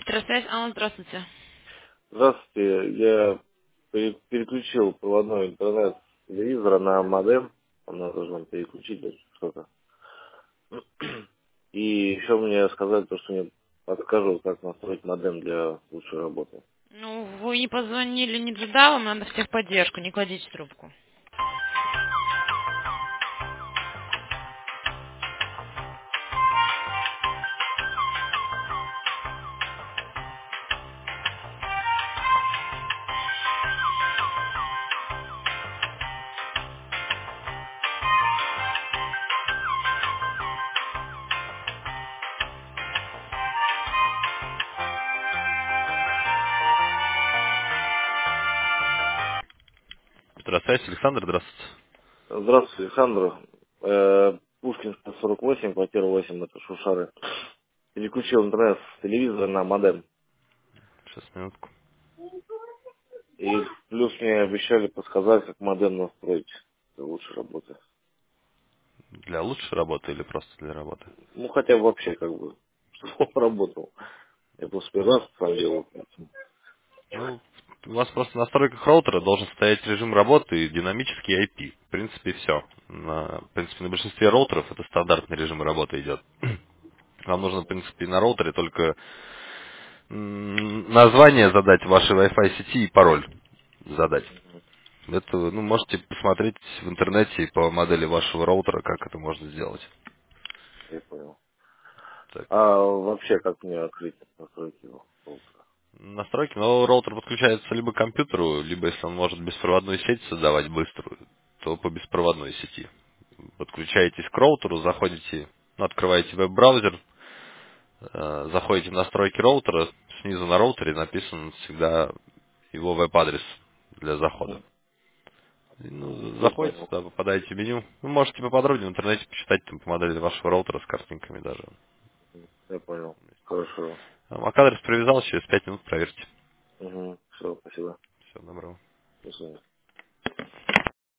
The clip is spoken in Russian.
Электросвязь, Алла, здравствуйте. Здравствуйте. Я переключил проводной интернет с телевизора на модем. Она должна переключить что-то. И еще мне сказали, то, что мне подскажут, как настроить модем для лучшей работы. Ну, вы не позвонили, не туда, вам надо в техподдержку, не кладите трубку. Здравствуйте, Александр, здравствуйте. Здравствуйте, Александр. Пушкинская 48, квартира 8, это Шушары. Переключил интернет с телевизора на модем. Сейчас, минутку. И плюс мне обещали подсказать, как модем настроить для лучшей работы. Для лучшей работы или просто для работы? Ну, хотя бы вообще, как бы, чтобы он работал. Я просто первый раз сам делал. Ну, у вас просто в настройках роутера должен стоять режим работы и динамический IP. В принципе, все. В принципе, на большинстве роутеров это стандартный режим работы идет. Вам нужно, в принципе, на роутере только название задать вашей Wi-Fi сети и пароль задать. Это вы, можете посмотреть в интернете по модели вашего роутера, как это можно сделать. Я понял. Так. А вообще, как мне открыть настройки его? Настройки, но роутер подключается либо к компьютеру, либо если он может беспроводную сеть создавать быструю, то по беспроводной сети. Подключаетесь к роутеру, заходите, открываете веб-браузер, заходите в настройки роутера, снизу на роутере написан всегда его веб-адрес для захода. И, Я заходите понял. туда, попадаете в меню. Вы можете поподробнее в интернете почитать там, по модели вашего роутера с картинками даже. Я понял. Хорошо. MAC-адрес привязал, через 5 минут проверьте. Угу. Все, спасибо. Всего доброго. До свидания.